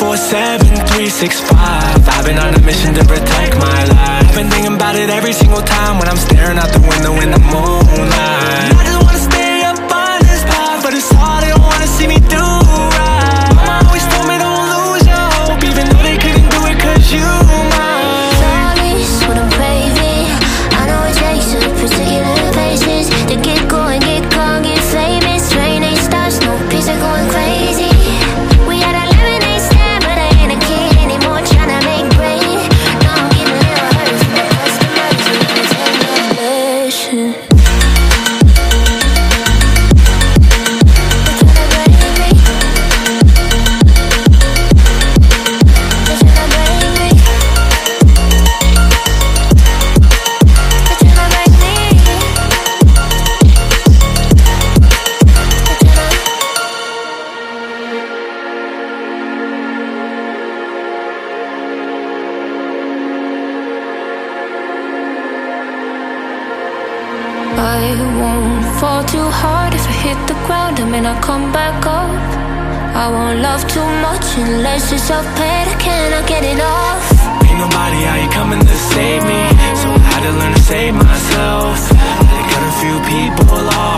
24/7, 365. I've been on a mission to protect my life. I've been thinking about it every single time when I'm staring out the window in the moonlight. I just wanna stay up on this path, but it's hard, they don't wanna see me do right. Mama always told me don't lose your hope, even though they couldn't do it 'cause you mine. Sorry's what I'm craving. I know it takes a particular patience to get going, get gone, get famous. Rain ain't stops, no peace, are going crazy. We had a lemonade stand, but I ain't a kid anymore, tryna make brain. Now I'm getting a little hurt from the customers who can take no lesson. I won't fall too hard. If I hit the ground, I may not come back up. I won't love too much unless it's self-paid. I cannot get enough. Ain't nobody out here coming to save me, so I had to learn to save myself. I cut a few people off.